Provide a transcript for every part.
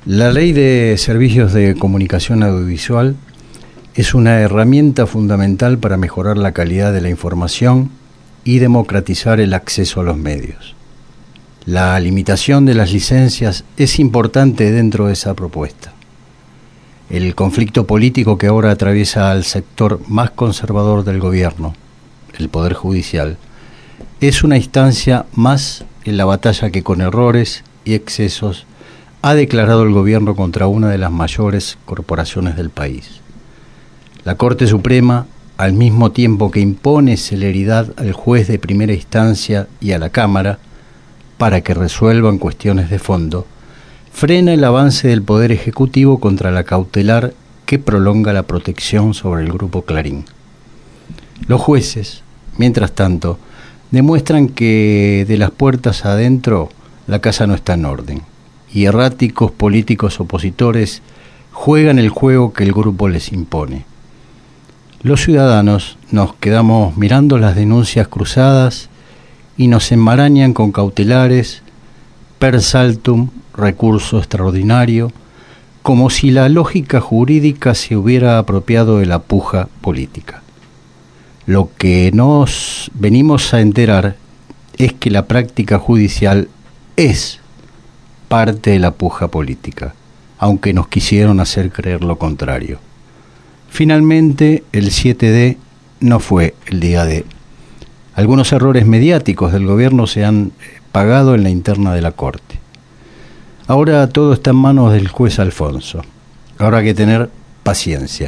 La Ley de Servicios de Comunicación Audiovisual es una herramienta fundamental para mejorar la calidad de la información y democratizar el acceso a los medios. La limitación de las licencias es importante dentro de esa propuesta. El conflicto político que ahora atraviesa al sector más conservador del gobierno, el Poder Judicial, es una instancia más en la batalla que con errores y excesos ha declarado el gobierno contra una de las mayores corporaciones del país. La Corte Suprema, al mismo tiempo que impone celeridad al juez de primera instancia y a la Cámara para que resuelvan cuestiones de fondo, frena el avance del Poder Ejecutivo contra la cautelar que prolonga la protección sobre el Grupo Clarín. Los jueces, mientras tanto, demuestran que de las puertas adentro la casa no está en orden, y erráticos políticos opositores juegan el juego que el grupo les impone. Los ciudadanos nos quedamos mirando las denuncias cruzadas y nos enmarañan con cautelares, per saltum, recurso extraordinario, como si la lógica jurídica se hubiera apropiado de la puja política. Lo que nos venimos a enterar es que la práctica judicial es parte de la puja política, aunque nos quisieron hacer creer lo contrario. Finalmente, el 7D no fue el día D. Algunos errores mediáticos del gobierno se han pagado en la interna de la Corte. Ahora todo está en manos del juez Alfonso. Ahora hay que tener paciencia.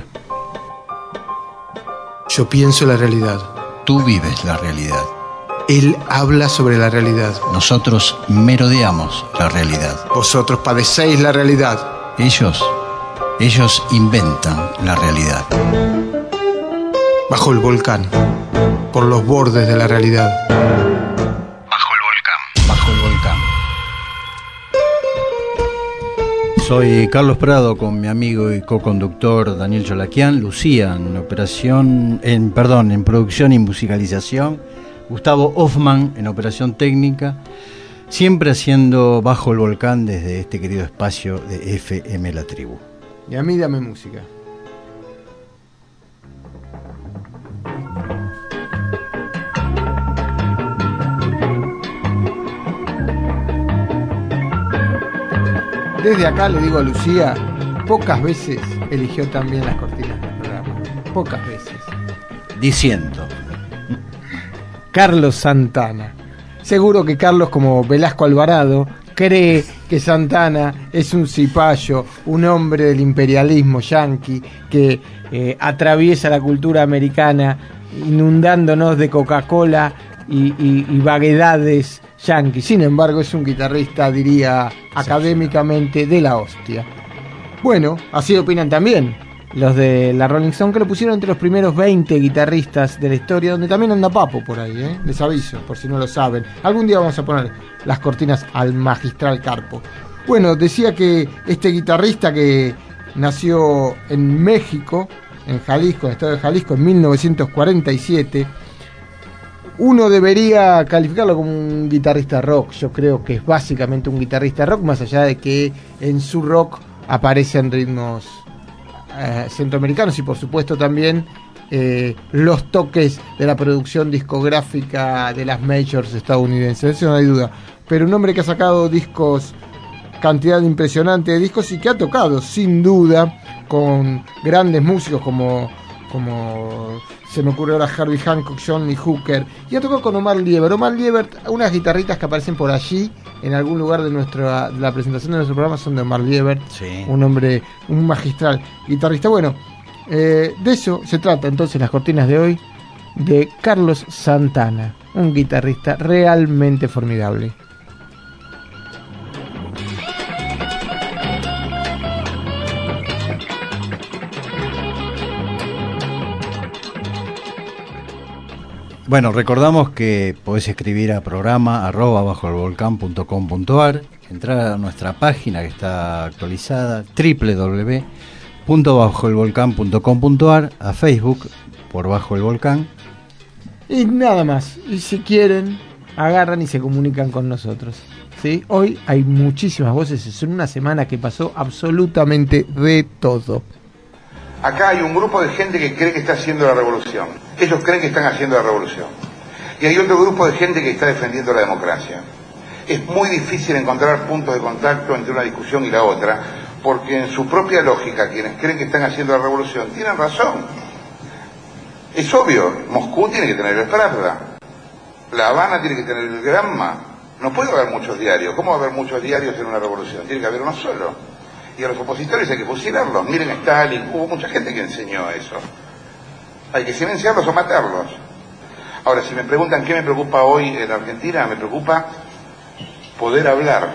Yo pienso la realidad. Tú vives la realidad. Él habla sobre la realidad. Nosotros merodeamos la realidad. Vosotros padecéis la realidad. Ellos inventan la realidad. Bajo el volcán, por los bordes de la realidad. Bajo el volcán. Soy Carlos Prado con mi amigo y co-conductor Daniel Cholaquian, Lucía en producción y musicalización, Gustavo Hoffman en operación técnica, siempre haciendo Bajo el Volcán desde este querido espacio de FM La Tribu. Y a mí dame música. Desde acá le digo a Lucía, pocas veces eligió también las cortinas del programa. Pocas veces. Diciendo. Carlos Santana. Seguro que Carlos, como Velasco Alvarado, cree que Santana es un cipayo, un hombre del imperialismo yanqui que atraviesa la cultura americana inundándonos de Coca-Cola y vaguedades yanqui. Sin embargo, es un guitarrista, diría académicamente, de la hostia. Bueno, así opinan también los de la Rolling Stone, que lo pusieron entre los primeros 20 guitarristas de la historia, donde también anda Papo por ahí, les aviso, por si no lo saben. Algún día vamos a poner las cortinas al magistral Carpo. Bueno, decía que este guitarrista que nació en México, en Jalisco, en el estado de Jalisco, en 1947, uno debería calificarlo como un guitarrista rock. Yo creo que es básicamente un guitarrista rock, más allá de que en su rock aparecen ritmos centroamericanos y por supuesto también los toques de la producción discográfica de las majors estadounidenses, eso no hay duda. Pero un hombre que ha sacado discos, cantidad impresionante de discos, y que ha tocado sin duda con grandes músicos como se me ocurre ahora Herbie Hancock, John Lee Hooker, y ha tocado con Omar Liebert, unas guitarritas que aparecen por allí en algún lugar de la presentación de nuestro programa son de Omar Liebert, sí. Un hombre, un magistral guitarrista. Bueno, de eso se trata entonces las cortinas de hoy, de Carlos Santana, un guitarrista realmente formidable. Bueno, recordamos que podés escribir a programa @bajoelvolcan.com.ar, entrar a nuestra página que está actualizada, www.bajoelvolcan.com.ar, a Facebook por Bajo el Volcán. Y nada más, y si quieren, agarran y se comunican con nosotros. ¿sí? Hoy hay muchísimas voces, es una semana que pasó absolutamente de todo. Acá hay un grupo de gente que cree que está haciendo la revolución. Ellos creen que están haciendo la revolución. Y hay otro grupo de gente que está defendiendo la democracia. Es muy difícil encontrar puntos de contacto entre una discusión y la otra, porque en su propia lógica, quienes creen que están haciendo la revolución tienen razón. Es obvio, Moscú tiene que tener el Pravda, La Habana tiene que tener el Granma. No puede haber muchos diarios. ¿Cómo va a haber muchos diarios en una revolución? Tiene que haber uno solo. Y a los opositores hay que fusilarlos. Miren a Stalin, hubo mucha gente que enseñó eso. Hay que silenciarlos o matarlos. Ahora, si me preguntan qué me preocupa hoy en Argentina, me preocupa poder hablar.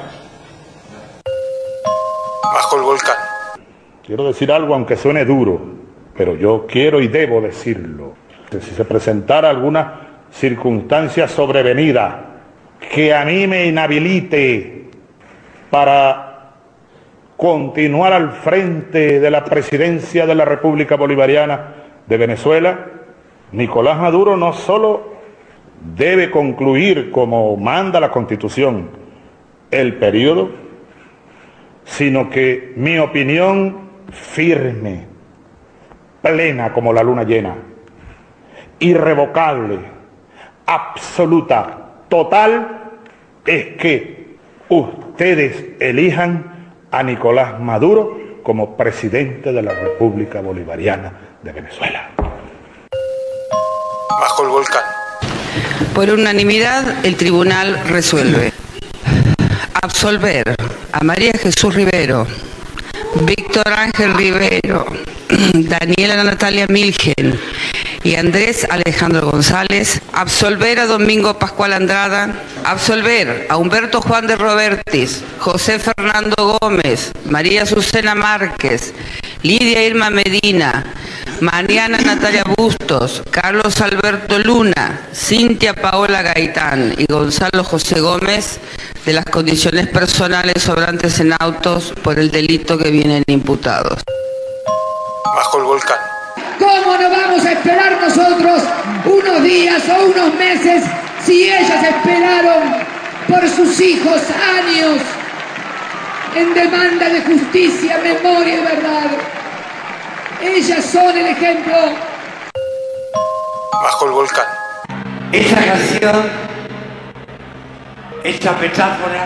Bajo el volcán. Quiero decir algo aunque suene duro, pero yo quiero y debo decirlo. Si se presentara alguna circunstancia sobrevenida que a mí me inhabilite para continuar al frente de la presidencia de la República Bolivariana de Venezuela, Nicolás Maduro no solo debe concluir, como manda la Constitución, el periodo, sino que mi opinión firme, plena como la luna llena, irrevocable, absoluta, total, es que ustedes elijan a Nicolás Maduro como presidente de la República Bolivariana de Venezuela. Bajo el volcán. Por unanimidad, el tribunal resuelve absolver a María Jesús Rivero, Víctor Ángel Rivero, Daniela Natalia Milgen y Andrés Alejandro González, absolver a Domingo Pascual Andrada, absolver a Humberto Juan de Robertis, José Fernando Gómez, María Azucena Márquez, Lidia Irma Medina, Mariana Natalia Bustos, Carlos Alberto Luna, Cintia Paola Gaitán y Gonzalo José Gómez de las condiciones personales sobrantes en autos por el delito que vienen imputados. Bajo el volcán. ¿Cómo no vamos a esperar nosotros unos días o unos meses si ellas esperaron por sus hijos años en demanda de justicia, memoria y verdad? Ellas son el ejemplo. Bajo el volcán. Esta canción, esta metáfora,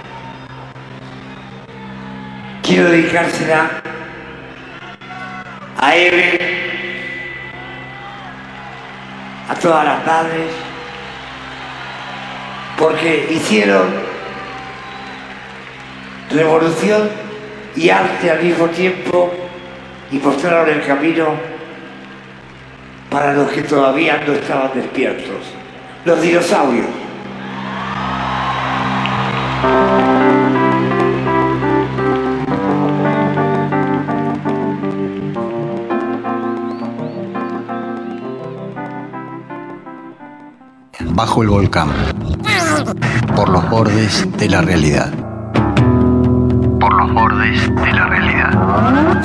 quiero dedicársela a Eve, a todas las madres, porque hicieron revolución y arte al mismo tiempo y mostraron el camino para los que todavía no estaban despiertos, los dinosaurios. Bajo el volcán, por los bordes de la realidad. Por los bordes de la realidad.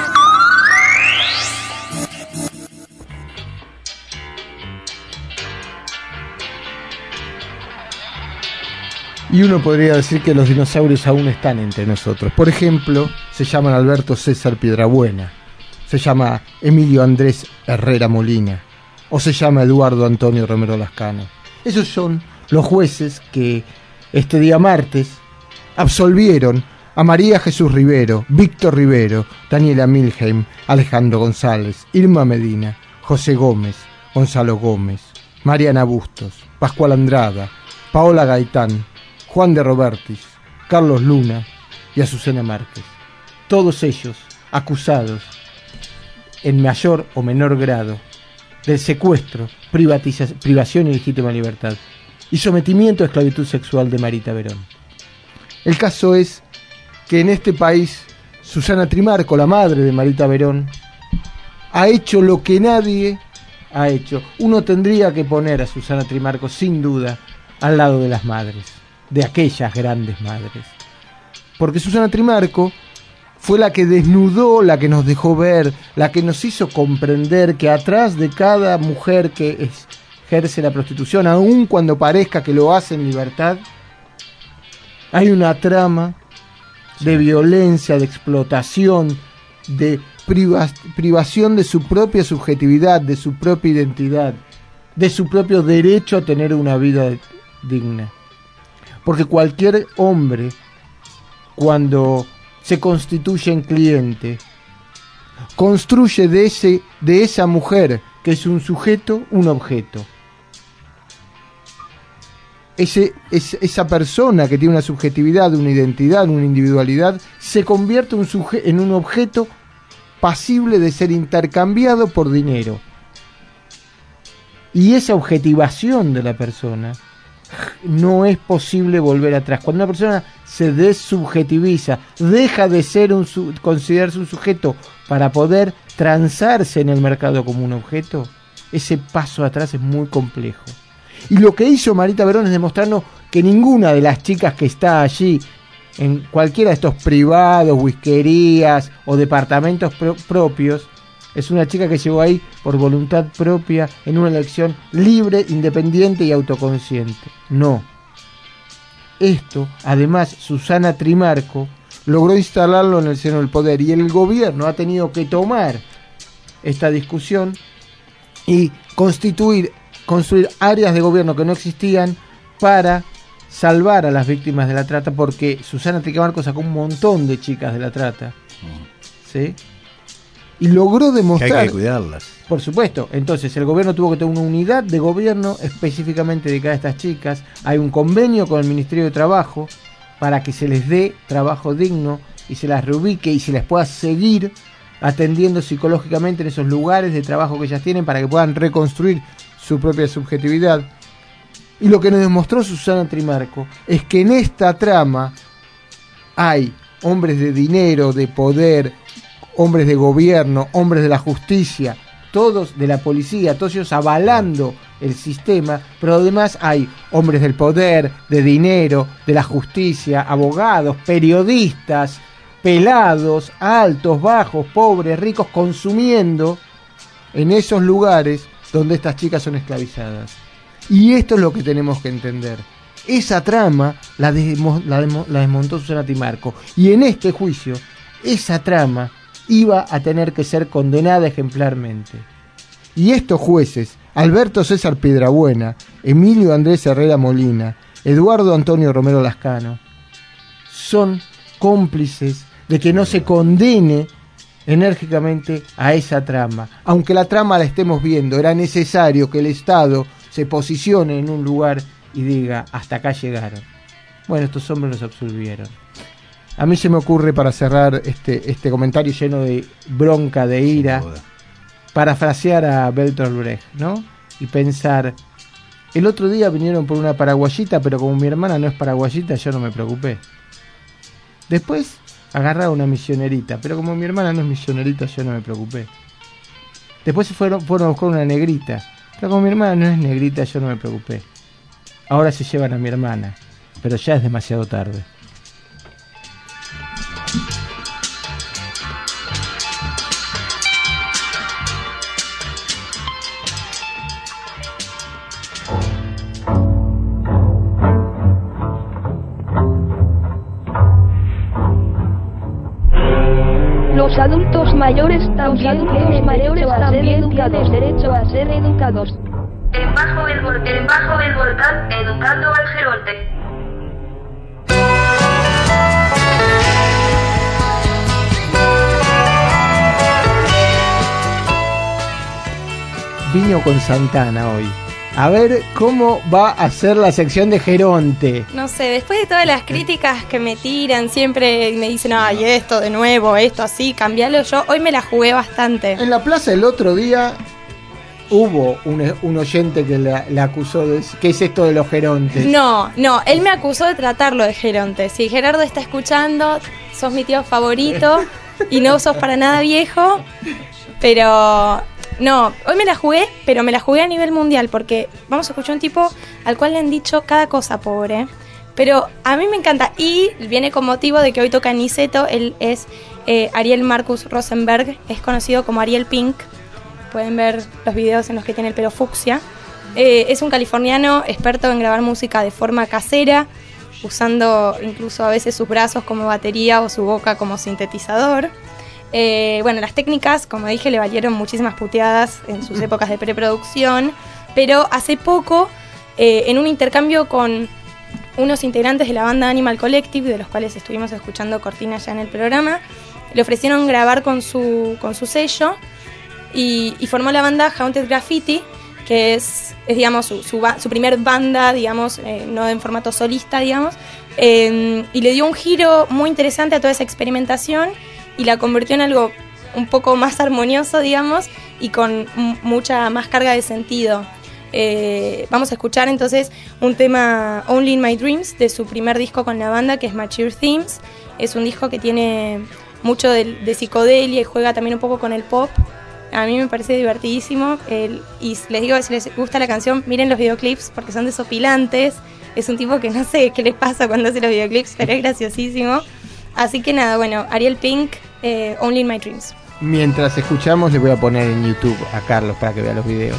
Y uno podría decir que los dinosaurios aún están entre nosotros. Por ejemplo, se llaman Alberto César Piedrabuena, se llama Emilio Andrés Herrera Molina, o se llama Eduardo Antonio Romero Lascano. Esos son los jueces que este día martes absolvieron a María Jesús Rivero, Víctor Rivero, Daniela Milheim, Alejandro González, Irma Medina, José Gómez, Gonzalo Gómez, Mariana Bustos, Pascual Andrada, Paola Gaitán, Juan de Robertis, Carlos Luna y Azucena Márquez. Todos ellos acusados en mayor o menor grado del secuestro, privación ilegítima de libertad y sometimiento a esclavitud sexual de Marita Verón. El caso es que en este país Susana Trimarco, la madre de Marita Verón, ha hecho lo que nadie ha hecho. Uno tendría que poner a Susana Trimarco sin duda al lado de las madres, de aquellas grandes madres, porque Susana Trimarco fue la que desnudó, la que nos dejó ver, la que nos hizo comprender que atrás de cada mujer que ejerce la prostitución, aun cuando parezca que lo hace en libertad, Hay una trama de violencia, de explotación, de privación de su propia subjetividad, de su propia identidad, de su propio derecho a tener una vida digna. Porque cualquier hombre, cuando se constituye en cliente, construye de esa mujer, que es un sujeto, un objeto. Esa persona que tiene una subjetividad, una identidad, una individualidad, se convierte en un objeto pasible de ser intercambiado por dinero. Y esa objetivación de la persona no es posible volver atrás. Cuando una persona se desubjetiviza, deja de ser considerarse un sujeto para poder transarse en el mercado como un objeto, ese paso atrás es muy complejo. Y lo que hizo Marita Verón es demostrarnos que ninguna de las chicas que está allí, en cualquiera de estos privados, whiskerías o departamentos propios, es una chica que llegó ahí por voluntad propia, en una elección libre, independiente y autoconsciente. No. Esto, además, Susana Trimarco logró instalarlo en el seno del poder, y el gobierno ha tenido que tomar esta discusión y construir áreas de gobierno que no existían para salvar a las víctimas de la trata, porque Susana Trimarco sacó un montón de chicas de la trata, ¿sí? Y logró demostrar que hay que cuidarlas. Por supuesto. Entonces el gobierno tuvo que tener una unidad de gobierno específicamente dedicada a estas chicas. Hay un convenio con el Ministerio de Trabajo para que se les dé trabajo digno y se las reubique y se les pueda seguir atendiendo psicológicamente en esos lugares de trabajo que ellas tienen, para que puedan reconstruir su propia subjetividad. Y lo que nos demostró Susana Trimarco es que en esta trama hay hombres de dinero, de poder, hombres de gobierno, hombres de la justicia, todos de la policía, todos ellos avalando el sistema, pero además hay hombres del poder, de dinero, de la justicia, abogados, periodistas, pelados, altos, bajos, pobres, ricos, consumiendo en esos lugares donde estas chicas son esclavizadas. Y esto es lo que tenemos que entender. Esa trama la desmontó Susana Trimarco, y en este juicio esa trama iba a tener que ser condenada ejemplarmente. Y estos jueces, Alberto César Piedrabuena, Emilio Andrés Herrera Molina, Eduardo Antonio Romero Lascano, son cómplices de que no se condene enérgicamente a esa trama. Aunque la trama la estemos viendo, era necesario que el Estado se posicione en un lugar y diga: hasta acá llegaron. Bueno, estos hombres los absolvieron. A mí se me ocurre, para cerrar este comentario lleno de bronca, de ira, parafrasear a Bertolt Brecht, ¿no? Y pensar: el otro día vinieron por una paraguayita, pero como mi hermana no es paraguayita, yo no me preocupé. Después agarraron una misionerita, pero como mi hermana no es misionerita, yo no me preocupé. Después fueron a buscar una negrita, pero como mi hermana no es negrita, yo no me preocupé. Ahora se llevan a mi hermana, pero ya es demasiado tarde. Los adultos mayores también tienen derecho a ser educados. Bajo el volcán, educando al geronte. Vino con Santana hoy. A ver cómo va a ser la sección de Geronte. No sé, después de todas las críticas que me tiran, siempre me dicen: ay, esto de nuevo, esto así, cambialo. Yo hoy me la jugué bastante. En la plaza el otro día hubo un oyente que la acusó de... ¿Qué es esto de los gerontes? No, él me acusó de tratarlo de geronte. Si Gerardo está escuchando, sos mi tío favorito y no sos para nada viejo, pero... No, hoy me la jugué, pero me la jugué a nivel mundial, porque vamos a escuchar un tipo al cual le han dicho cada cosa, pobre. Pero a mí me encanta, y viene con motivo de que hoy toca Niceto. Él es Ariel Marcus Rosenberg, es conocido como Ariel Pink. Pueden ver los videos en los que tiene el pelo fucsia. Es un californiano experto en grabar música de forma casera. usando incluso a veces sus brazos como batería o su boca como sintetizador. Bueno, las técnicas, como dije, le valieron muchísimas puteadas en sus épocas de preproducción, pero hace poco, en un intercambio con unos integrantes de la banda Animal Collective, de los cuales estuvimos escuchando cortinas ya en el programa, le ofrecieron grabar con su sello y formó la banda Haunted Graffiti, que es digamos, su primer banda, digamos, no en formato solista, digamos, y le dio un giro muy interesante a toda esa experimentación y la convirtió en algo un poco más armonioso, digamos, y con mucha más carga de sentido. Vamos a escuchar entonces un tema, Only in My Dreams, de su primer disco con la banda, que es Mature Themes. Es un disco que tiene mucho de psicodelia y juega también un poco con el pop. A mí me parece divertidísimo, y les digo, si les gusta la canción, miren los videoclips porque son desopilantes. Es un tipo que no sé qué les pasa cuando hace los videoclips, pero es graciosísimo. Así que nada, bueno, Ariel Pink, Only in My Dreams. Mientras escuchamos, le voy a poner en YouTube a Carlos para que vea los videos.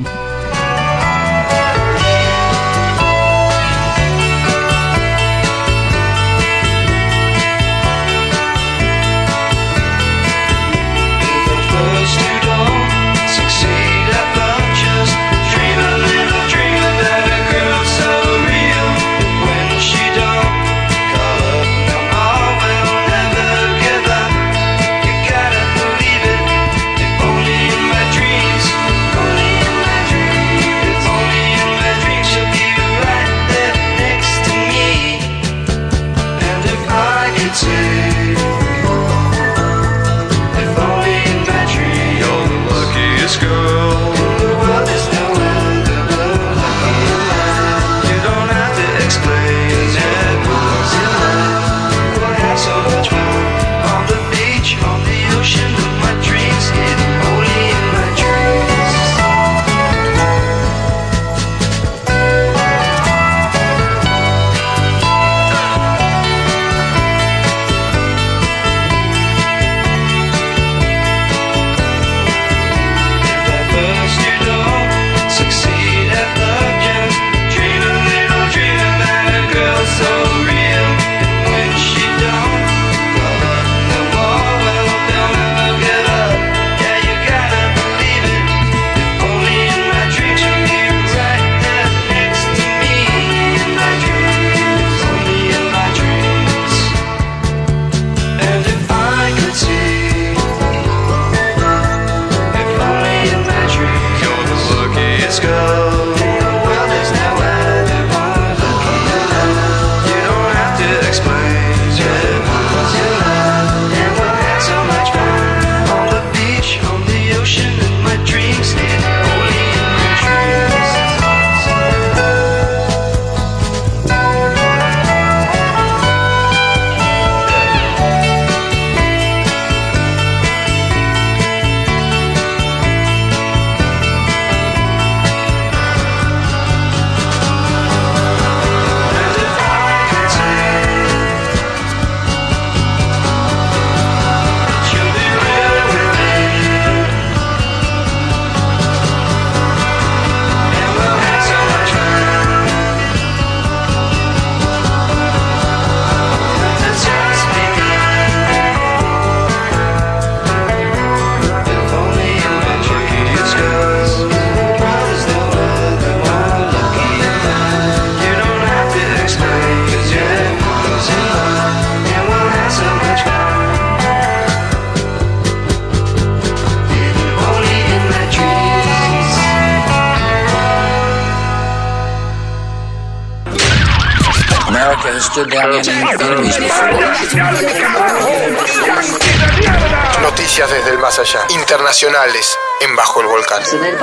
Noticias desde el más allá, internacionales en Bajo el Volcán.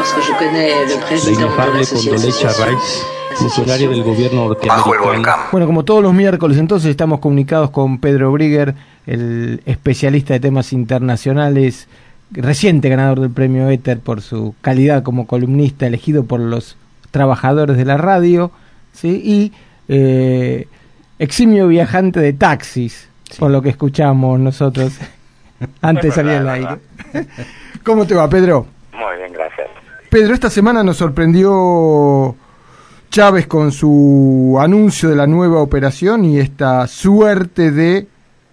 La inefable Condoleezza Rice, funcionaria del gobierno norteamericano. Bueno, como todos los miércoles, entonces estamos comunicados con Pedro Brigger, el especialista de temas internacionales, reciente ganador del premio Éter por su calidad como columnista, elegido por los trabajadores de la radio, ¿sí? Y eximio viajante de taxis, sí, por lo que escuchamos nosotros antes de salir al aire. ¿Cómo te va, Pedro? Muy bien, gracias. Pedro, esta semana nos sorprendió Chávez con su anuncio de la nueva operación y esta suerte de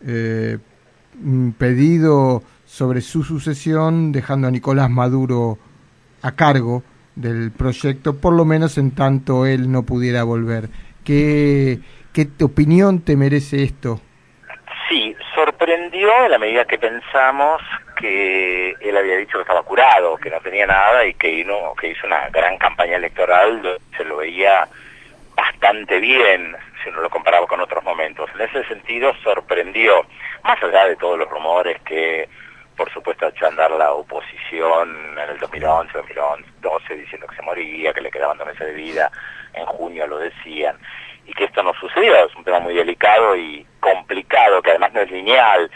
pedido sobre su sucesión, dejando a Nicolás Maduro a cargo del proyecto, por lo menos en tanto él no pudiera volver. ¿Qué opinión te merece esto? Sí, sorprendió en la medida que pensamos que él había dicho que estaba curado, que no tenía nada y que hizo una gran campaña electoral, se lo veía bastante bien si uno lo comparaba con otros momentos. En ese sentido sorprendió, más allá de todos los rumores que por supuesto echó a andar la oposición en el 2011, 2012 diciendo que se moría, que le quedaban 2 meses de vida, en junio lo decían, y que esto no sucedió. Es un tema muy delicado y complicado, que además no es lineal.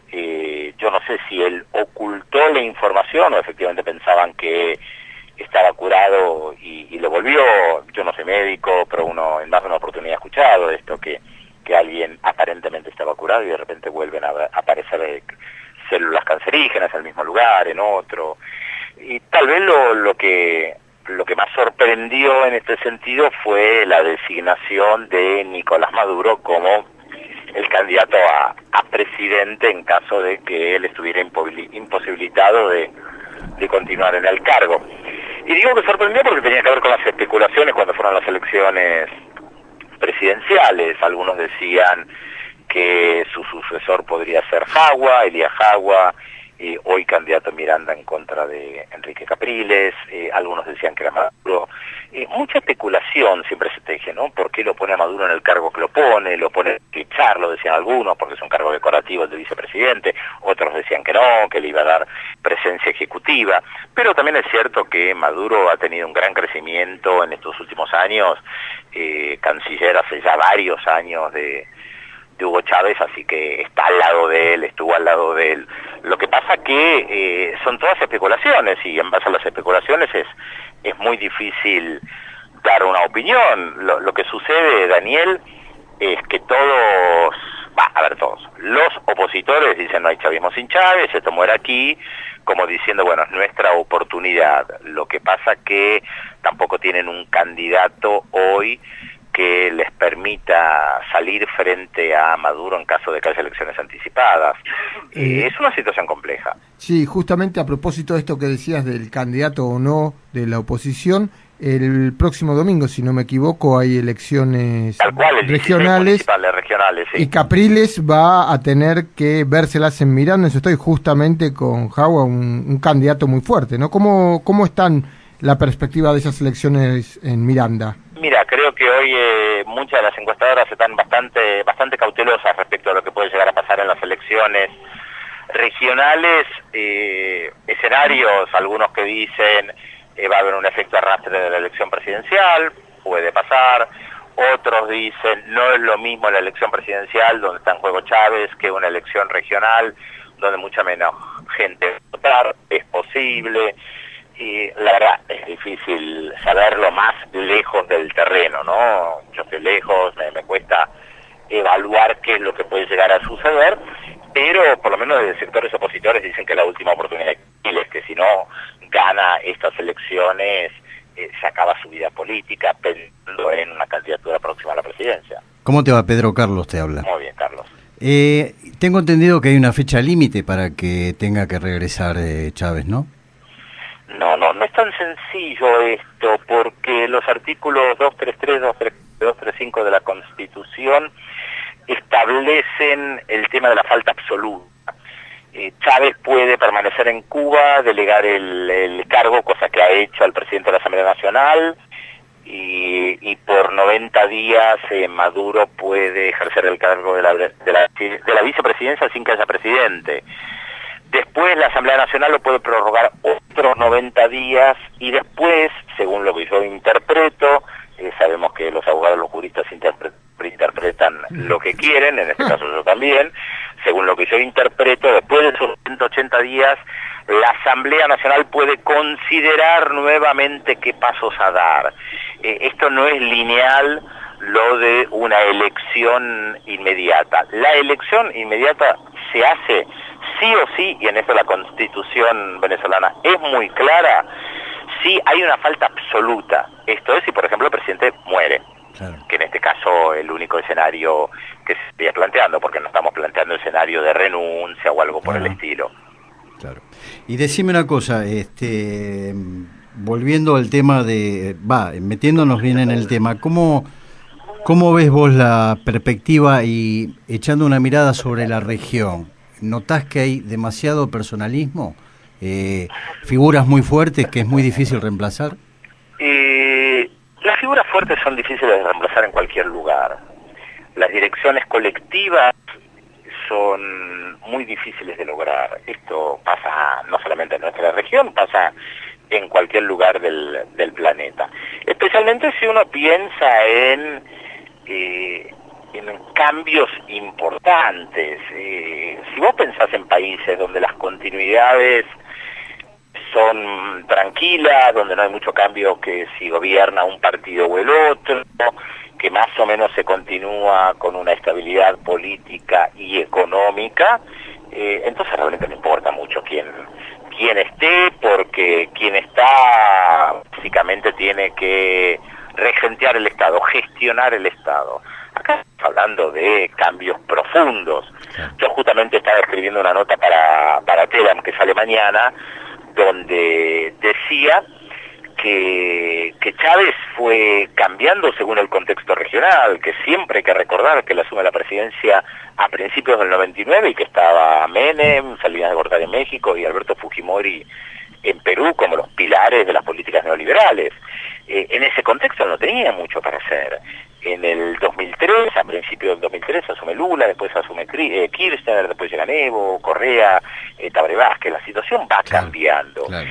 Yo no sé si él ocultó la información o efectivamente pensaban que estaba curado y lo volvió. Yo no soy médico, pero uno en más de una oportunidad ha escuchado esto, que alguien aparentemente estaba curado y de repente vuelven a aparecer células cancerígenas en el mismo lugar, en otro. Y tal vez lo que más sorprendió en este sentido fue la designación de Nicolás Maduro como el candidato a presidente en caso de que él estuviera imposibilitado de continuar en el cargo. Y digo que sorprendió porque tenía que ver con las especulaciones cuando fueron las elecciones presidenciales. Algunos decían que su sucesor podría ser Elías Jagua, hoy candidato Miranda en contra de Enrique Capriles, algunos decían que era Maduro. Mucha especulación siempre se teje, ¿no? ¿Por qué lo pone a Maduro en el cargo que lo pone que echarlo, decían algunos, porque es un cargo decorativo el de vicepresidente, otros decían que no, que le iba a dar presencia ejecutiva, pero también es cierto que Maduro ha tenido un gran crecimiento en estos últimos años, canciller hace ya varios años de Hugo Chávez, así que está al lado de él, estuvo al lado de él. Lo que pasa que son todas especulaciones y en base a las especulaciones es muy difícil dar una opinión. Lo que sucede, Daniel, es que todos, los opositores dicen no hay chavismo sin Chávez, esto muere aquí, como diciendo, bueno, es nuestra oportunidad. Lo que pasa que tampoco tienen un candidato hoy que les permita salir frente a Maduro en caso de que haya elecciones anticipadas. Es una situación compleja. Sí, justamente a propósito de esto que decías del candidato o no de la oposición, el próximo domingo, si no me equivoco, hay elecciones regionales, sí. Y Capriles va a tener que vérselas en Miranda. Eso estoy justamente con Jagua, un candidato muy fuerte, ¿no? ¿Cómo están la perspectiva de esas elecciones en Miranda? Mira, creo que hoy muchas de las encuestadoras están bastante cautelosas respecto a lo que puede llegar a pasar en las elecciones regionales. Escenarios, algunos que dicen va a haber un efecto arrastre de la elección presidencial, puede pasar. Otros dicen no es lo mismo la elección presidencial donde está en juego Chávez que una elección regional donde mucha menos gente va a votar, es posible. Y la verdad es difícil saberlo más lejos del terreno, ¿no? Yo estoy lejos, me cuesta evaluar qué es lo que puede llegar a suceder, pero por lo menos desde sectores opositores dicen que la última oportunidad es que si no gana estas elecciones se acaba su vida política pensando en una candidatura próxima a la presidencia. ¿Cómo te va, Pedro? Carlos te habla. Muy bien, Carlos. Tengo entendido que hay una fecha límite para que tenga que regresar Chávez, ¿no? No es tan sencillo esto, porque los artículos 233, 235 de la Constitución establecen el tema de la falta absoluta. Chávez puede permanecer en Cuba, delegar el cargo, cosa que ha hecho al presidente de la Asamblea Nacional, y por 90 días Maduro puede ejercer el cargo de la vicepresidencia sin que haya presidente. Después la Asamblea Nacional lo puede prorrogar otros 90 días y después, según lo que yo interpreto, sabemos que los abogados, los juristas interpretan lo que quieren, en este caso yo también, según lo que yo interpreto, después de esos 180 días, la Asamblea Nacional puede considerar nuevamente qué pasos a dar. Esto no es lineal lo de una elección inmediata. La elección inmediata se hace sí o sí, y en eso la Constitución venezolana es muy clara, Sí hay una falta absoluta. Esto es si, por ejemplo, el presidente muere. Claro. Que en este caso el único escenario que se estaría planteando, porque no estamos planteando escenario de renuncia o algo por el estilo. Claro. Y decime una cosa, volviendo al tema metiéndonos bien en el tema, ¿cómo ves vos la perspectiva y echando una mirada sobre la región? ¿Notás que hay demasiado personalismo? ¿Figuras muy fuertes que es muy difícil reemplazar? Las figuras fuertes son difíciles de reemplazar en cualquier lugar. Las direcciones colectivas son muy difíciles de lograr. Esto pasa no solamente en nuestra región, pasa en cualquier lugar del planeta. Especialmente si uno piensa en cambios importantes. Si vos pensás en países donde las continuidades son tranquilas, donde no hay mucho cambio, que si gobierna un partido o el otro, que más o menos se continúa con una estabilidad política y económica, entonces realmente no importa mucho quién esté, porque quien está básicamente tiene que regentear el Estado, gestionar el Estado. Acá estamos hablando de cambios profundos. Yo justamente estaba escribiendo una nota para Telam, que sale mañana, donde decía que Chávez fue cambiando según el contexto regional, que siempre hay que recordar que él asume la presidencia a principios del 99 y que estaba Menem, Salinas de Gortari en México y Alberto Fujimori en Perú como los pilares de las políticas neoliberales. En ese contexto no tenía mucho para hacer. En el 2003, a principios del 2003, asume Lula, después asume Kirchner, después llega Evo, Correa, Tabaré Vázquez. La situación va cambiando. Claro.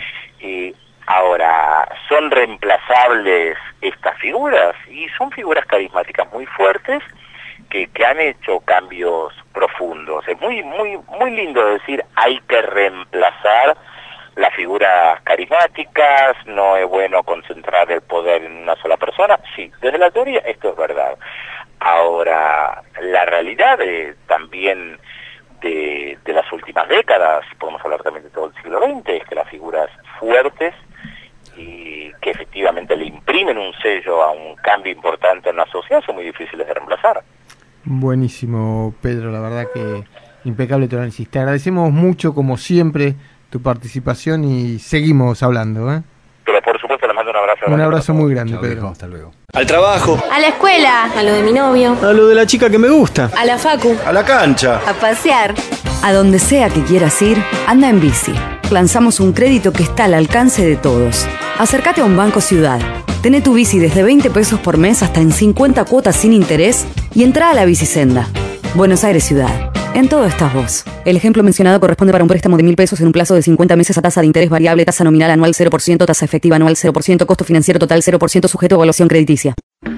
Ahora, ¿son reemplazables estas figuras? Y son figuras carismáticas muy fuertes que han hecho cambios profundos. Es muy lindo decir hay que reemplazar las figuras carismáticas, no es bueno concentrar el poder en una sola persona. Sí, desde la teoría esto es verdad. Ahora, la realidad también de las últimas décadas, podemos hablar también de todo el siglo XX, es que las figuras fuertes y que efectivamente le imprimen un sello a un cambio importante en la sociedad son muy difíciles de reemplazar. Buenísimo, Pedro, la verdad que impecable tu análisis. Te agradecemos mucho, como siempre, tu participación y seguimos hablando, ¿eh? Pero por supuesto les mando un abrazo. Un abrazo muy grande, Pedro. Viejo, hasta luego. Al trabajo. A la escuela. A lo de mi novio. A lo de la chica que me gusta. A la facu. A la cancha. A pasear. A donde sea que quieras ir, anda en bici. Lanzamos un crédito que está al alcance de todos. Acércate a un Banco Ciudad. Tené tu bici desde 20 pesos por mes hasta en 50 cuotas sin interés y entrá a la Bicisenda. Buenos Aires Ciudad. En todo estás vos. El ejemplo mencionado corresponde para un préstamo de 1.000 pesos en un plazo de 50 meses a tasa de interés variable, tasa nominal anual 0%, tasa efectiva anual 0%, costo financiero total 0%, sujeto a evaluación crediticia.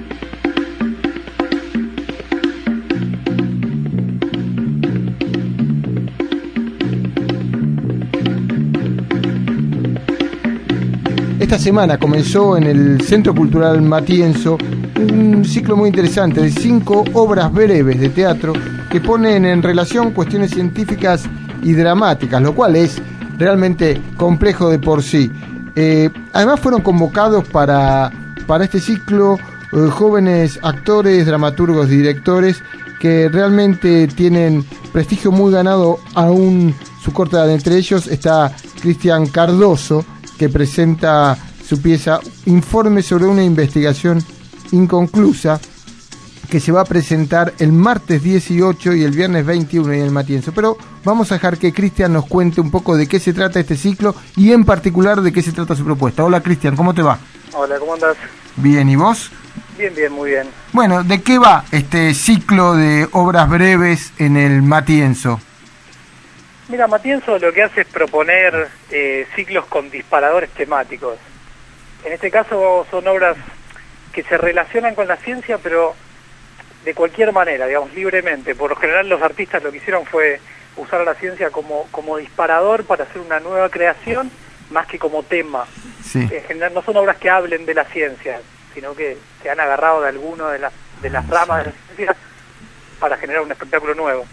Esta semana comenzó en el Centro Cultural Matienzo un ciclo muy interesante de 5 obras breves de teatro que ponen en relación cuestiones científicas y dramáticas, lo cual es realmente complejo de por sí. Además fueron convocados para este ciclo jóvenes actores, dramaturgos, directores que realmente tienen prestigio muy ganado aún su corta edad. Entre ellos está Cristian Cardoso, que presenta su pieza Informe sobre una investigación inconclusa, que se va a presentar el martes 18 y el viernes 21 en el Matienzo. Pero vamos a dejar que Cristian nos cuente un poco de qué se trata este ciclo y en particular de qué se trata su propuesta. Hola Cristian, ¿cómo te va? Hola, ¿cómo andás? Bien, ¿y vos? Bien, muy bien. Bueno, ¿de qué va este ciclo de obras breves en el Matienzo? Mira, Matienzo lo que hace es proponer ciclos con disparadores temáticos. En este caso son obras que se relacionan con la ciencia, pero de cualquier manera, digamos, libremente. Por lo general los artistas lo que hicieron fue usar a la ciencia como disparador para hacer una nueva creación, más que como tema. Sí. En general no son obras que hablen de la ciencia, sino que se han agarrado de alguno de las ramas de la ciencia para generar un espectáculo nuevo.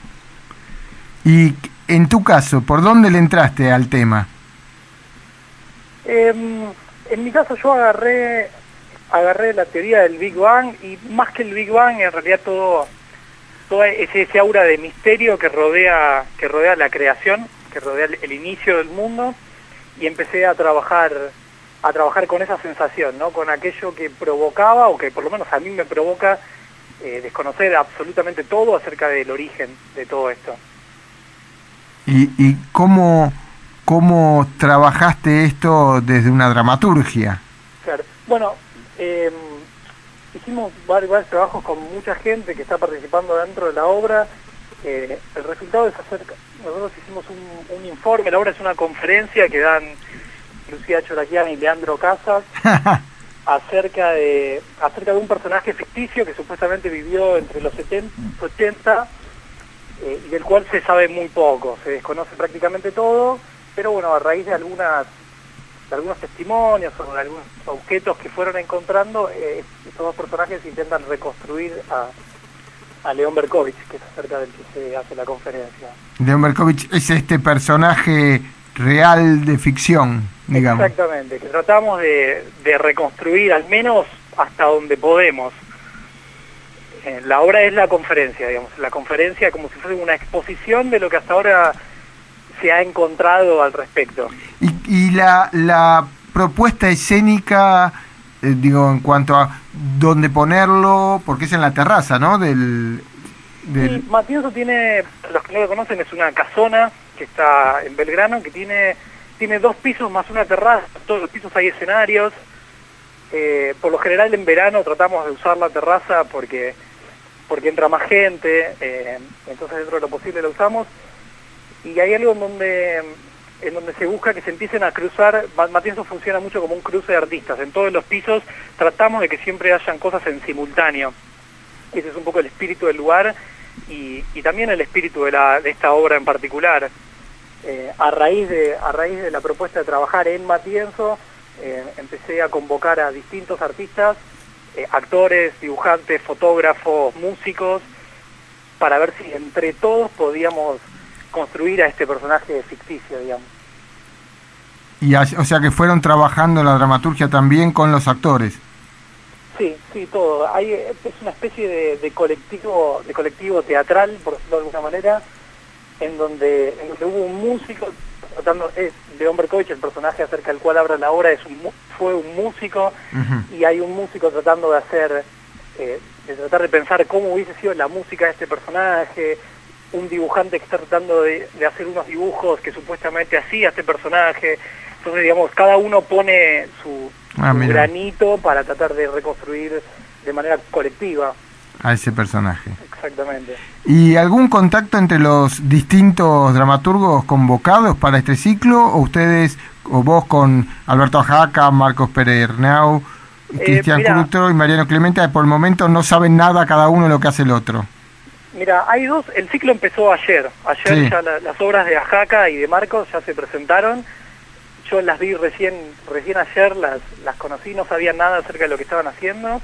Y en tu caso, ¿por dónde le entraste al tema? En mi caso yo agarré la teoría del Big Bang, y más que el Big Bang, en realidad todo ese aura de misterio que rodea la creación, que rodea el inicio del mundo, y empecé a trabajar con esa sensación, ¿no? Con aquello que provocaba, o que por lo menos a mí me provoca, desconocer absolutamente todo acerca del origen de todo esto. ¿Y cómo trabajaste esto desde una dramaturgia? Claro. Bueno, hicimos varios trabajos con mucha gente que está participando dentro de la obra. El resultado es nosotros hicimos un informe. La obra es una conferencia que dan Lucía Choraquian y Leandro Casas acerca de un personaje ficticio que supuestamente vivió entre los 70 y 80, y del cual se sabe muy poco, se desconoce prácticamente todo, pero bueno, a raíz de algunos testimonios o de algunos objetos que fueron encontrando, estos dos personajes intentan reconstruir a León Berkovich, que es acerca del que se hace la conferencia. León Berkovich es este personaje real de ficción, digamos. Exactamente, que tratamos de reconstruir al menos hasta donde podemos. La obra es la conferencia, digamos, la conferencia como si fuese una exposición de lo que hasta ahora se ha encontrado al respecto. Y la propuesta escénica, digo, en cuanto a dónde ponerlo, porque es en la terraza, ¿no? Sí, Matienzo tiene, los que no lo conocen, es una casona que está en Belgrano, que tiene 2 pisos más una terraza. Todos los pisos hay escenarios. Por lo general en verano tratamos de usar la terraza porque entra más gente, entonces dentro de lo posible la usamos. Y hay algo en donde se busca que se empiecen a cruzar. Matienzo funciona mucho como un cruce de artistas. En todos los pisos tratamos de que siempre hayan cosas en simultáneo. Ese es un poco el espíritu del lugar y también el espíritu de esta obra en particular. A raíz de la propuesta de trabajar en Matienzo, empecé a convocar a distintos artistas, actores, dibujantes, fotógrafos, músicos, para ver si entre todos podíamos construir a este personaje ficticio, digamos. Y o sea que fueron trabajando la dramaturgia también con los actores. Sí, todo. Es una especie de colectivo teatral, por decirlo de alguna manera, en donde hubo un músico León Berkovich, el personaje acerca del cual habla la obra, fue un músico, y hay un músico tratando de tratar de pensar cómo hubiese sido la música de este personaje, un dibujante que está tratando de hacer unos dibujos que supuestamente hacía este personaje. Entonces, digamos, cada uno pone su granito para tratar de reconstruir de manera colectiva a ese personaje. Exactamente. ¿Y algún contacto entre los distintos dramaturgos convocados para este ciclo? ¿O ustedes, o vos con Alberto Ajaca, Marcos Perernau, Cristian Cutro y Mariano Clemente, por el momento no saben nada cada uno de lo que hace el otro? Mira, hay dos. El ciclo empezó ayer. Sí. Ya las obras de Ajaca y de Marcos ya se presentaron. Yo las vi recién ayer, las conocí, no sabía nada acerca de lo que estaban haciendo.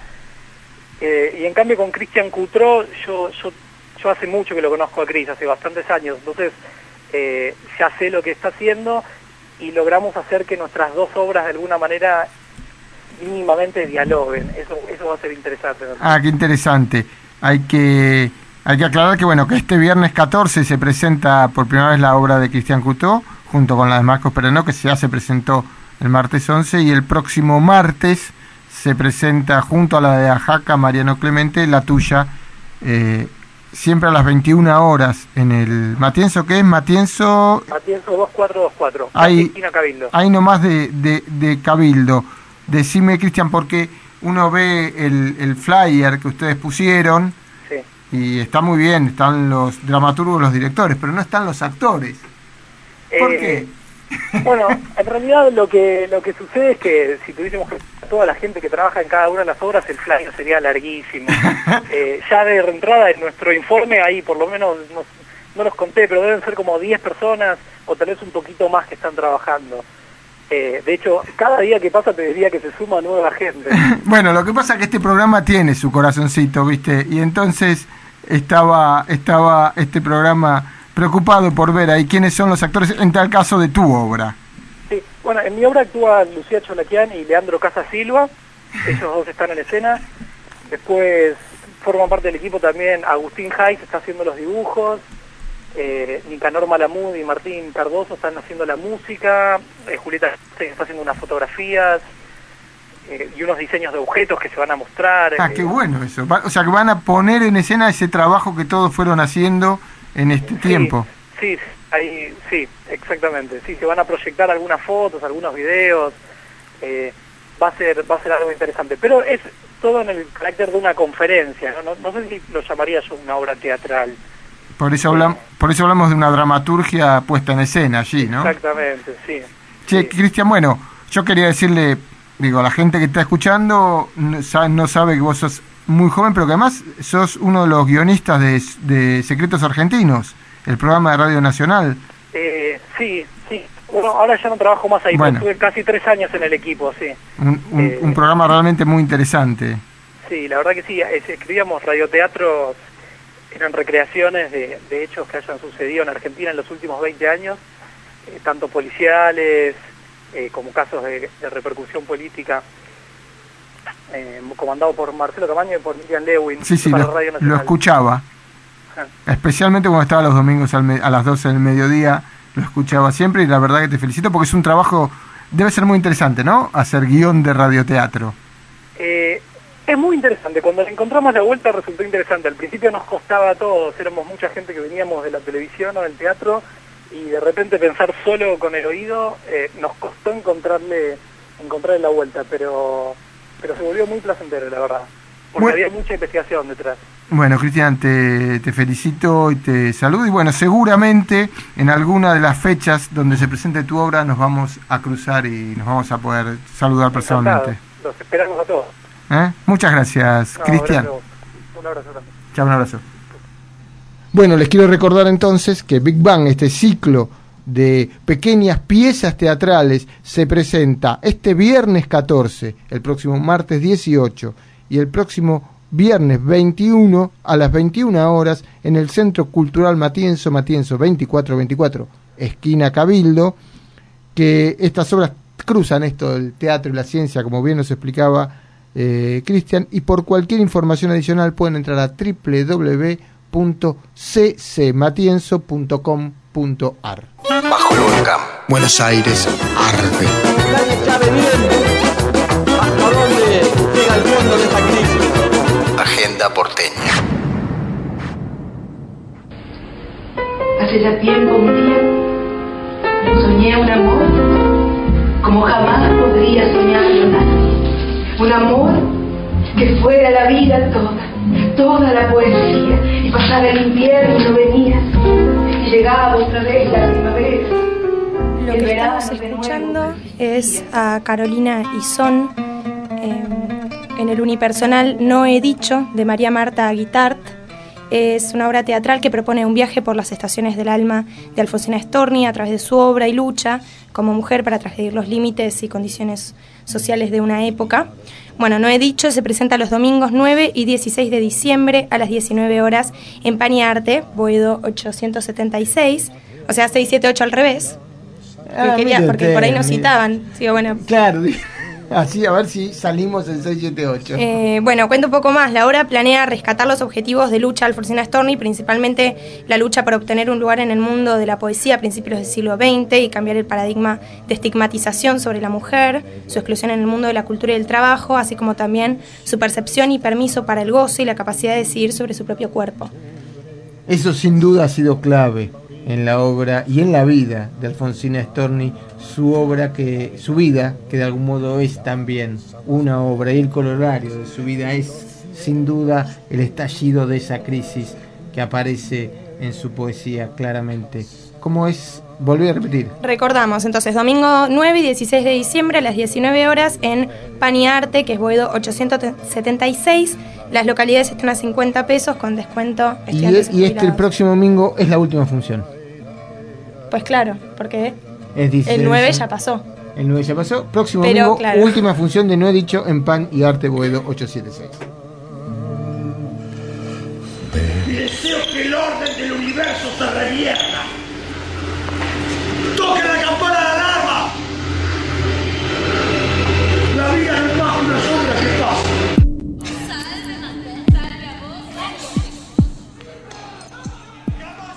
Y en cambio con Cristian Cutro, yo hace mucho que lo conozco a Cris, hace bastantes años, entonces ya sé lo que está haciendo y logramos hacer que nuestras dos obras de alguna manera mínimamente dialoguen. Eso va a ser interesante, ¿no? Qué interesante. Hay que aclarar que este viernes 14 se presenta por primera vez la obra de Cristian Cutro, junto con la de Marcos Perernau, que ya se presentó el martes 11, y el próximo martes se presenta junto a la de Ajaca, Mariano Clemente, la tuya, siempre a las 21 horas en el Matienzo, ¿qué es? Matienzo 2424, esquina Cabildo. Ahí nomás de Cabildo. Decime, Cristian, porque uno ve el flyer que ustedes pusieron, sí, y está muy bien, están los dramaturgos, los directores, pero no están los actores. ¿Por qué? Bueno, en realidad lo que sucede es que si tuviésemos toda la gente que trabaja en cada una de las obras, el flyer sería larguísimo. Ya de entrada en nuestro informe, ahí por lo menos, no los conté, pero deben ser como 10 personas o tal vez un poquito más que están trabajando. De hecho, cada día que pasa te diría que se suma nueva gente. Bueno, lo que pasa es que este programa tiene su corazoncito, ¿viste? Y entonces estaba este programa preocupado por ver ahí quiénes son los actores en tal caso de tu obra. Sí, Bueno, en mi obra actúan Lucía Cholaquian y Leandro Casa Silva, ellos dos están en escena. Después forman parte del equipo también Agustín Hayes, está haciendo los dibujos, Nicanor Malamud y Martín Cardoso están haciendo la música, Julieta está haciendo unas fotografías y unos diseños de objetos que se van a mostrar. Qué bueno eso. O sea, que van a poner en escena ese trabajo que todos fueron haciendo en este tiempo. Sí, exactamente. Sí, se van a proyectar algunas fotos, algunos videos. Va a ser algo interesante. Pero es todo en el carácter de una conferencia, ¿no? No sé si lo llamaría yo una obra teatral. Por eso hablamos de una dramaturgia puesta en escena allí, ¿no? Exactamente, sí. Che, sí. Cristian, bueno, yo quería decirle, a la gente que está escuchando no sabe que vos sos muy joven, pero que además sos uno de los guionistas de Secretos Argentinos, el programa de Radio Nacional. Sí. Bueno, ahora ya no trabajo más ahí, pero estuve casi 3 años en el equipo, sí. Un programa realmente muy interesante. Sí, la verdad que sí, escribíamos radioteatros, eran recreaciones de hechos que hayan sucedido en Argentina en los últimos 20 años, tanto policiales como casos de repercusión política, comandado por Marcelo Camaño y por Miriam Lewin. Sí, para Radio Nacional. Lo escuchaba, especialmente cuando estaba los domingos a las 12 del mediodía, lo escuchaba siempre y la verdad que te felicito porque es un trabajo, debe ser muy interesante, ¿no? Hacer guión de radioteatro. Es muy interesante, cuando le encontramos la vuelta resultó interesante. Al principio nos costaba a todos, éramos mucha gente que veníamos de la televisión o del teatro y de repente pensar solo con el oído nos costó encontrarle la vuelta, pero se volvió muy placentero, la verdad, porque había mucha investigación detrás. Bueno, Cristian, te felicito y te saludo y bueno, seguramente en alguna de las fechas donde se presente tu obra nos vamos a cruzar y nos vamos a poder saludar personalmente. Los esperamos a todos. Muchas gracias, Cristian. Un abrazo grande. Chao, un abrazo. Bueno, les quiero recordar entonces que Big Bang, este ciclo de pequeñas piezas teatrales, se presenta este viernes 14, el próximo martes 18 y el próximo viernes 21 a las 21 horas en el Centro Cultural Matienzo 2424, esquina Cabildo, que estas obras cruzan esto del teatro y la ciencia, como bien nos explicaba Cristian, y por cualquier información adicional pueden entrar a www.ccmatienzo.com.ar. Bajo el volcán. Buenos Aires arde. Nadie sabe bien hasta dónde llega el fondo de esta crisis. Agenda porteña. Hace ya tiempo un día soñé un amor como jamás podría soñarlo nadie. Un amor que fuera la vida toda la poesía, y pasara el invierno y no venía, y llegaba otra vez la primavera. Lo que estamos escuchando es a Carolina Isón en el unipersonal No he dicho, de María Marta Guitart. Es una obra teatral que propone un viaje por las estaciones del alma de Alfonsina Storni a través de su obra y lucha como mujer para transgredir los límites y condiciones sociales de una época. Bueno, No he dicho se presenta los domingos 9 y 16 de diciembre a las 19 horas en Paniarte, Boedo 876, o sea 678 al revés. Porque por ahí nos citaban. Sí, bueno. Claro, así a ver si salimos en 678. Bueno, cuento un poco más. La obra planea rescatar los objetivos de lucha de Alfonsina Storni, principalmente la lucha por obtener un lugar en el mundo de la poesía a principios del siglo XX y cambiar el paradigma de estigmatización sobre la mujer, su exclusión en el mundo de la cultura y el trabajo, así como también su percepción y permiso para el goce y la capacidad de decidir sobre su propio cuerpo. Eso sin duda ha sido clave en la obra y en la vida de Alfonsina Storni, su vida, que de algún modo es también una obra, y el corolario de su vida es sin duda el estallido de esa crisis que aparece en su poesía claramente. ¿Cómo es? Volví a repetir. Recordamos, entonces, domingo 9 y 16 de diciembre a las 19 horas en Paniarte, que es Boedo 876. Las localidades están a 50 pesos con descuento. Y el próximo domingo es la última función. Pues claro, porque el 9 ya pasó. El 9 ya pasó. Próximo domingo, claro. Última función de No he dicho en Pan y Arte Boedo 876. Deseo que el orden del universo se revierta. ¡Toque la campana de alarma!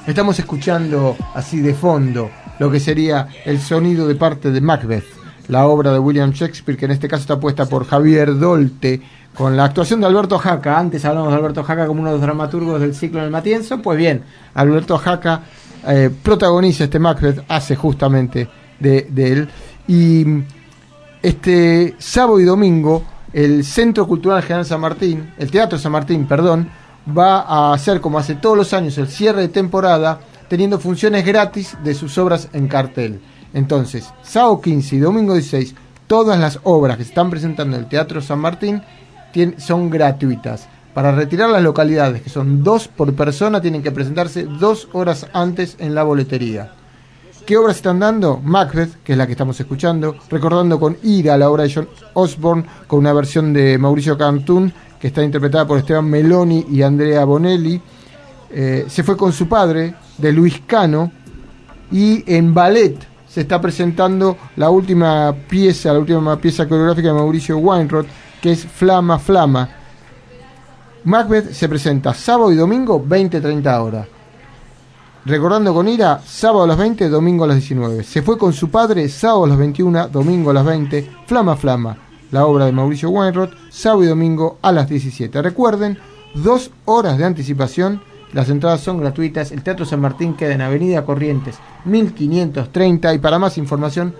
Estamos escuchando así de fondo lo que sería el sonido de parte de Macbeth, la obra de William Shakespeare, que en este caso está puesta por Javier Dolte, con la actuación de Alberto Jaca. Antes hablamos de Alberto Jaca como uno de los dramaturgos del ciclo en el Matienzo. Pues bien, Alberto Jaca protagoniza este Macbeth, hace justamente de él. Y este sábado y domingo, el Centro Cultural General San Martín, el Teatro San Martín, perdón, va a hacer, como hace todos los años, el cierre de temporada, teniendo funciones gratis de sus obras en cartel. Entonces, sábado 15 y domingo 16, todas las obras que se están presentando en el Teatro San Martín son gratuitas. Para retirar las localidades, que son 2 por persona, tienen que presentarse 2 horas antes en la boletería. ¿Qué obras están dando? Macbeth, que es la que estamos escuchando, recordando con ira la obra de John Osborne, con una versión de Mauricio Cantún, que está interpretada por Esteban Meloni y Andrea Bonelli. Se fue con su padre, de Luis Cano, y en ballet se está presentando la última pieza coreográfica de Mauricio Weinroth, que es Flama Flama. Macbeth se presenta sábado y domingo 20-30 horas. Recordando con ira, sábado a las 20, domingo a las 19. Se fue con su padre, sábado a las 21, domingo a las 20. Flama Flama, la obra de Mauricio Weinroth, sábado y domingo a las 17. Recuerden, 2 horas de anticipación. Las entradas son gratuitas. El Teatro San Martín queda en Avenida Corrientes 1530, y para más información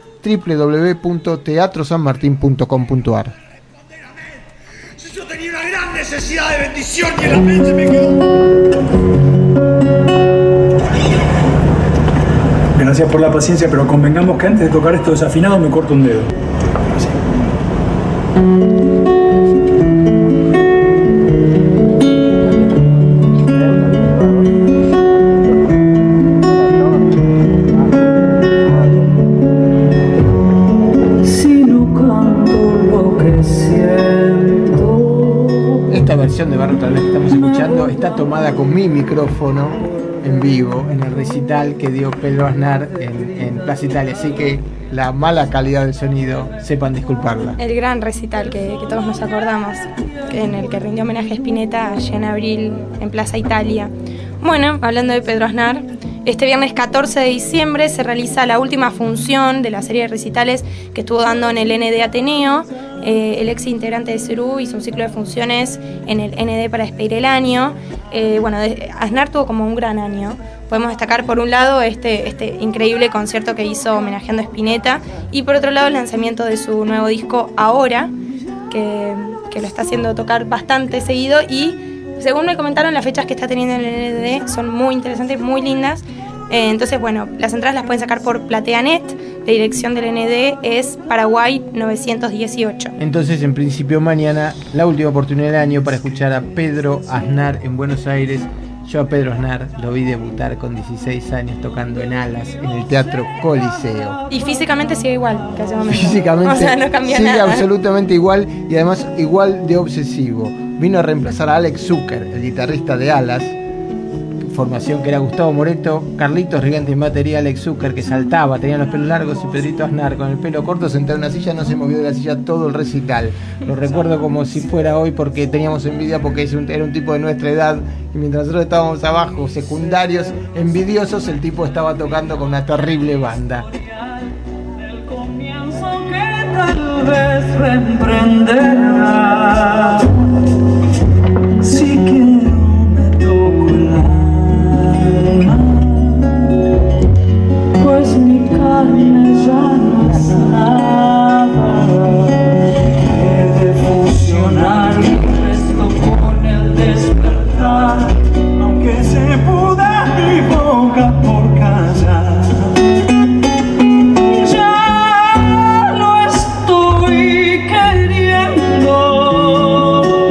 www.teatrosanmartin.com.ar. Yo tenía una gran necesidad de bendición y el amén se me quedó. Gracias por la paciencia, pero convengamos que antes de tocar esto desafinado me corto un dedo. De Barro tal vez que estamos escuchando está tomada con mi micrófono en vivo en el recital que dio Pedro Aznar en Plaza Italia, así que la mala calidad del sonido, sepan disculparla. El gran recital que todos nos acordamos, en el que rindió homenaje a Spinetta allá en abril en Plaza Italia. Bueno, hablando de Pedro Aznar, este viernes 14 de diciembre se realiza la última función de la serie de recitales que estuvo dando en el ND Ateneo. El ex integrante de Cerú hizo un ciclo de funciones en el ND para despedir el año. Aznar tuvo como un gran año. Podemos destacar por un lado este increíble concierto que hizo homenajeando a Spinetta, y por otro lado el lanzamiento de su nuevo disco Ahora, que lo está haciendo tocar bastante seguido, y según me comentaron, las fechas que está teniendo en el ND son muy interesantes, muy lindas. Entonces, bueno, las entradas las pueden sacar por PlateaNet. La dirección del ND es Paraguay 918. Entonces, en principio, mañana, la última oportunidad del año para escuchar a Pedro Aznar en Buenos Aires. Yo a Pedro Aznar lo vi debutar con 16 años tocando en Alas, en el Teatro Coliseo. Y físicamente sigue igual que hace un momento. Físicamente, o sea, no cambia sigue nada. Absolutamente igual, y además igual de obsesivo. Vino a reemplazar a Alex Zucker, el guitarrista de Alas, formación que era Gustavo Moreto, Carlitos Rigante en batería, Alex Zucker, que saltaba, tenía los pelos largos, y Pedrito Aznar con el pelo corto, sentado en una silla, no se movió de la silla todo el recital. Lo recuerdo como si fuera hoy, porque teníamos envidia, porque era un tipo de nuestra edad, y mientras nosotros estábamos abajo, secundarios, envidiosos, el tipo estaba tocando con una terrible banda. Tal vez reemprenderá. Si quiero me toco el alma, pues mi carne ya no es nada. He de fusionar mi resto con el despertar, aunque se puda mi boca por callar. Ya no estoy queriendo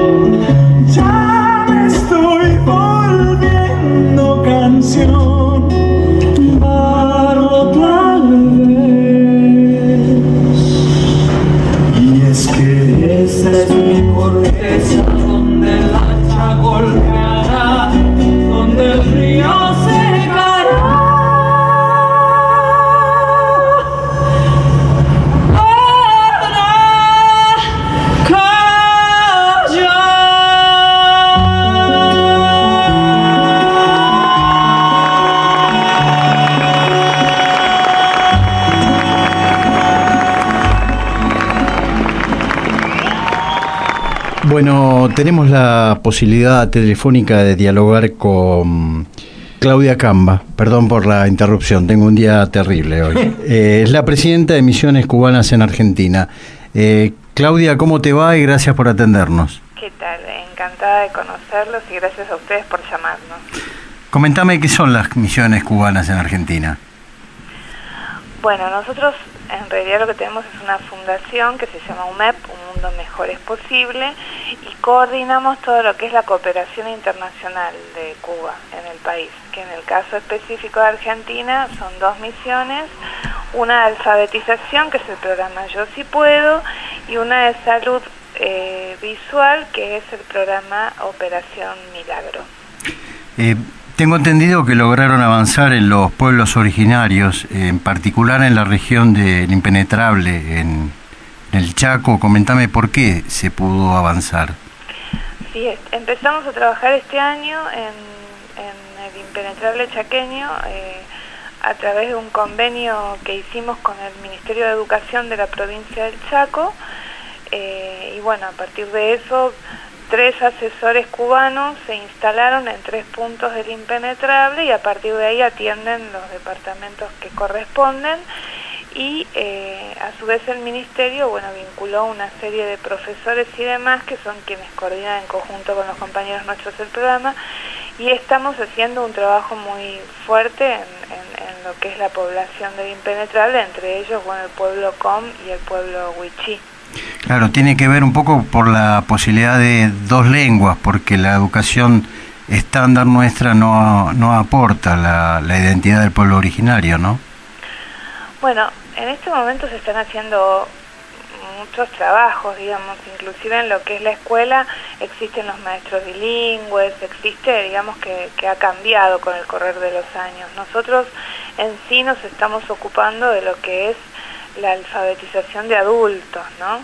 Bueno, tenemos la posibilidad telefónica de dialogar con Claudia Camba. Perdón por la interrupción, tengo un día terrible hoy. Es la presidenta de Misiones Cubanas en Argentina. Claudia, ¿cómo te va? Y gracias por atendernos. ¿Qué tal? Encantada de conocerlos y gracias a ustedes por llamarnos. Comentame qué son las Misiones Cubanas en Argentina. Bueno, nosotros en realidad lo que tenemos es una fundación que se llama UMEP, Un Mundo Mejor es Posible, y coordinamos todo lo que es la cooperación internacional de Cuba en el país, que en el caso específico de Argentina son 2 misiones, una de alfabetización, que es el programa Yo Sí Puedo, y una de salud visual, que es el programa Operación Milagro. Tengo entendido que lograron avanzar en los pueblos originarios, en particular en la región del Impenetrable, en el Chaco. Comentame por qué se pudo avanzar. Sí, empezamos a trabajar este año en el Impenetrable chaqueño a través de un convenio que hicimos con el Ministerio de Educación de la provincia del Chaco, y bueno, a partir de eso 3 asesores cubanos se instalaron en 3 puntos del Impenetrable y a partir de ahí atienden los departamentos que corresponden, y a su vez el ministerio, bueno, vinculó una serie de profesores y demás que son quienes coordinan en conjunto con los compañeros nuestros el programa, y estamos haciendo un trabajo muy fuerte en lo que es la población del Impenetrable, entre ellos, bueno, el pueblo Com y el pueblo Huichí. Claro, tiene que ver un poco por la posibilidad de 2 lenguas, porque la educación estándar nuestra no aporta la identidad del pueblo originario, ¿no? Bueno, en este momento se están haciendo muchos trabajos, digamos, inclusive en lo que es la escuela existen los maestros bilingües, existe, digamos, que ha cambiado con el correr de los años. Nosotros en sí nos estamos ocupando de lo que es la alfabetización de adultos, ¿no?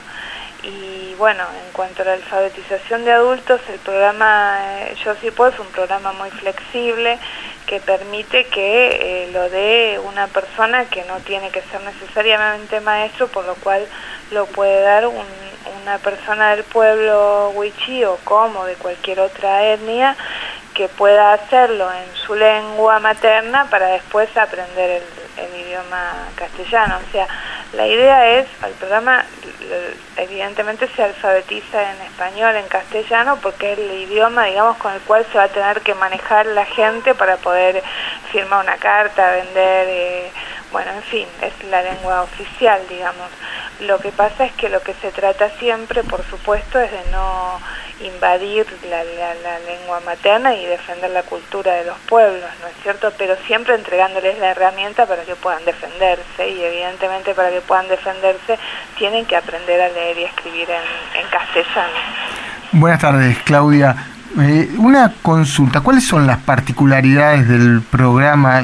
Y bueno, en cuanto a la alfabetización de adultos, el programa Yo Sí Puedo es un programa muy flexible que permite que lo dé una persona que no tiene que ser necesariamente maestro, por lo cual lo puede dar una persona del pueblo Huichí o como de cualquier otra etnia que pueda hacerlo en su lengua materna para después aprender el idioma castellano. O sea, la idea es, el programa evidentemente se alfabetiza en español, en castellano, porque es el idioma, digamos, con el cual se va a tener que manejar la gente para poder firmar una carta, vender, bueno, en fin, es la lengua oficial, digamos. Lo que pasa es que lo que se trata siempre, por supuesto, es de no invadir la lengua materna y defender la cultura de los pueblos, ¿no es cierto? Pero siempre entregándoles la herramienta para que puedan defenderse, y evidentemente para que puedan defenderse tienen que aprender a leer y escribir en castellano. Buenas tardes, Claudia. Una consulta, ¿cuáles son las particularidades del programa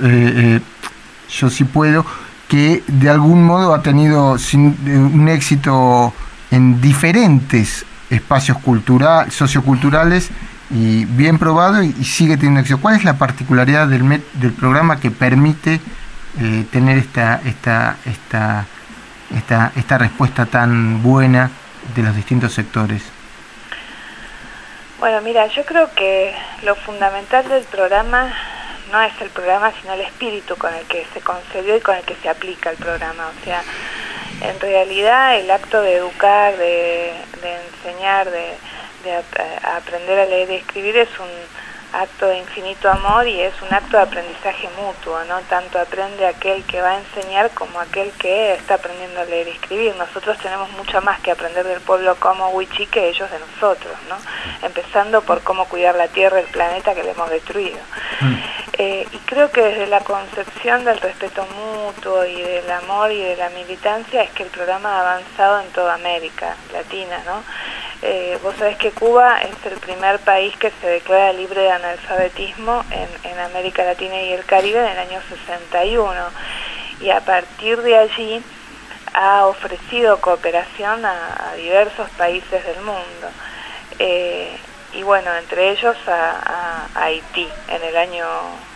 Yo Sí Puedo, que de algún modo ha tenido un éxito en diferentes espacios socioculturales y bien probado, y sigue teniendo éxito? ¿Cuál es la particularidad del programa que permite tener esta respuesta tan buena de los distintos sectores? Bueno, mira, yo creo que lo fundamental del programa no es el programa, sino el espíritu con el que se concebió y con el que se aplica el programa. O sea, en realidad el acto de educar, de enseñar, de aprender a leer y escribir es un acto de infinito amor y es un acto de aprendizaje mutuo, ¿no? Tanto aprende aquel que va a enseñar como aquel que está aprendiendo a leer y escribir. Nosotros tenemos mucho más que aprender del pueblo como Huichí que ellos de nosotros, ¿no? Empezando por cómo cuidar la tierra, el planeta que le hemos destruido. Y creo que desde la concepción del respeto mutuo y del amor y de la militancia es que el programa ha avanzado en toda América Latina, ¿no? Vos sabés que Cuba es el primer país que se declara libre de analfabetismo en América Latina y el Caribe en el año 61, y a partir de allí ha ofrecido cooperación a diversos países del mundo, y bueno, entre ellos a Haití en el año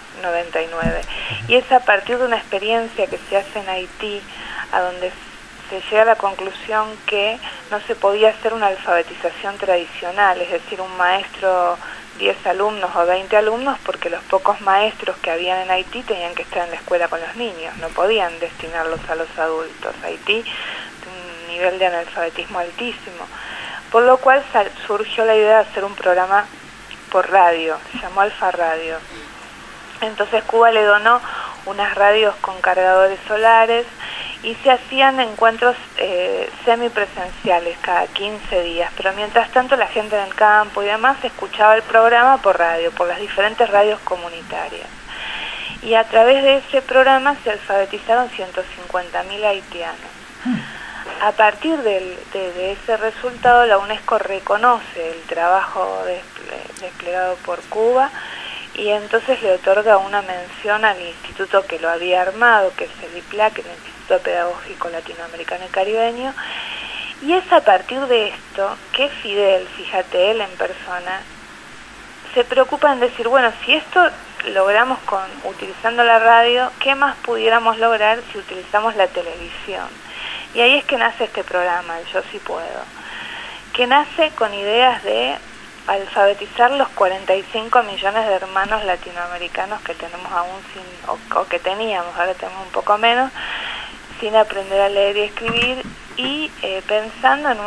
99, y es a partir de una experiencia que se hace en Haití, a donde se llega a la conclusión que no se podía hacer una alfabetización tradicional, es decir, un maestro, 10 alumnos o 20 alumnos, porque los pocos maestros que habían en Haití tenían que estar en la escuela con los niños, no podían destinarlos a los adultos. Haití tiene un nivel de analfabetismo altísimo, por lo cual surgió la idea de hacer un programa por radio, se llamó Alfa Radio. Entonces Cuba le donó unas radios con cargadores solares y se hacían encuentros semipresenciales cada 15 días, pero mientras tanto la gente en el campo y demás escuchaba el programa por radio, por las diferentes radios comunitarias. Y a través de ese programa se alfabetizaron 150.000 haitianos. A partir de ese resultado, la UNESCO reconoce el trabajo desplegado por Cuba y entonces le otorga una mención al instituto que lo había armado, que es el IPLAC, el Instituto Pedagógico Latinoamericano y Caribeño, y es a partir de esto que Fidel, fíjate, él en persona, se preocupa en decir, bueno, si esto logramos utilizando la radio, ¿qué más pudiéramos lograr si utilizamos la televisión? Y ahí es que nace este programa, el Yo Sí Puedo, que nace con ideas de alfabetizar los 45 millones de hermanos latinoamericanos que tenemos aún o que teníamos, ahora tenemos un poco menos, sin aprender a leer y escribir, y pensando en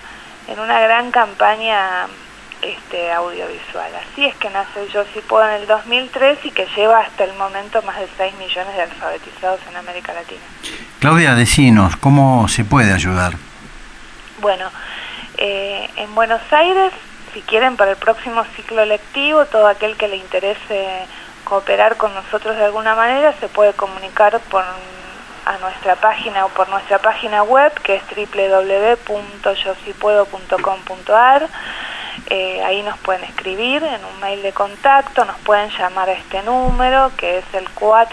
una gran campaña audiovisual. Así es que nace el Yo Sí Puedo en el 2003 y que lleva hasta el momento más de 6 millones de alfabetizados en América Latina. Claudia, decinos, ¿cómo se puede ayudar? Bueno, en Buenos Aires, si quieren, para el próximo ciclo lectivo, todo aquel que le interese cooperar con nosotros de alguna manera se puede comunicar a nuestra página o por nuestra página web, que es www.yosipuedo.com.ar. Ahí nos pueden escribir en un mail de contacto, nos pueden llamar a este número, que es el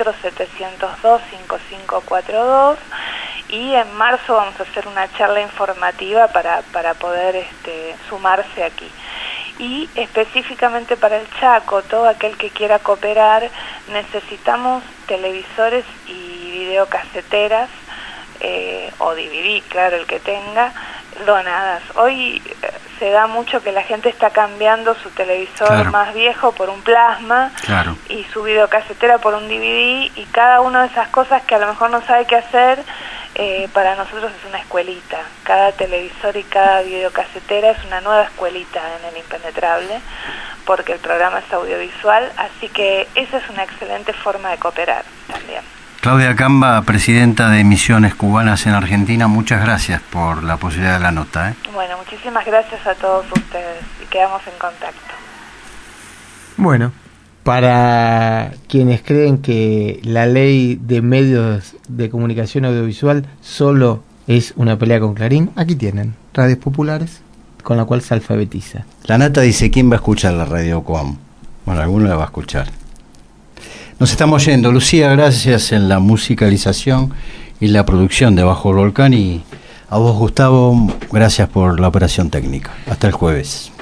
4702-5542, y en marzo vamos a hacer una charla informativa para poder sumarse aquí. Y específicamente para el Chaco, todo aquel que quiera cooperar, necesitamos televisores y videocaseteras, o DVD, claro, el que tenga, donadas. Hoy se da mucho que la gente está cambiando su televisor más viejo por un plasma y su videocasetera por un DVD, y cada una de esas cosas que a lo mejor no sabe qué hacer, para nosotros es una escuelita. Cada televisor y cada videocasetera es una nueva escuelita en el Impenetrable, porque el programa es audiovisual, así que esa es una excelente forma de cooperar también. Claudia Camba, presidenta de Misiones Cubanas en Argentina, muchas gracias por la posibilidad de la nota. Bueno, muchísimas gracias a todos ustedes y quedamos en contacto. Bueno, para quienes creen que la ley de medios de comunicación audiovisual solo es una pelea con Clarín, aquí tienen radios populares con la cual se alfabetiza. La Nata dice, ¿quién va a escuchar la radio Cuam? Bueno, alguno la va a escuchar. Nos estamos yendo. Lucía, gracias en la musicalización y la producción de Bajo el Volcán, y a vos, Gustavo, gracias por la operación técnica. Hasta el jueves.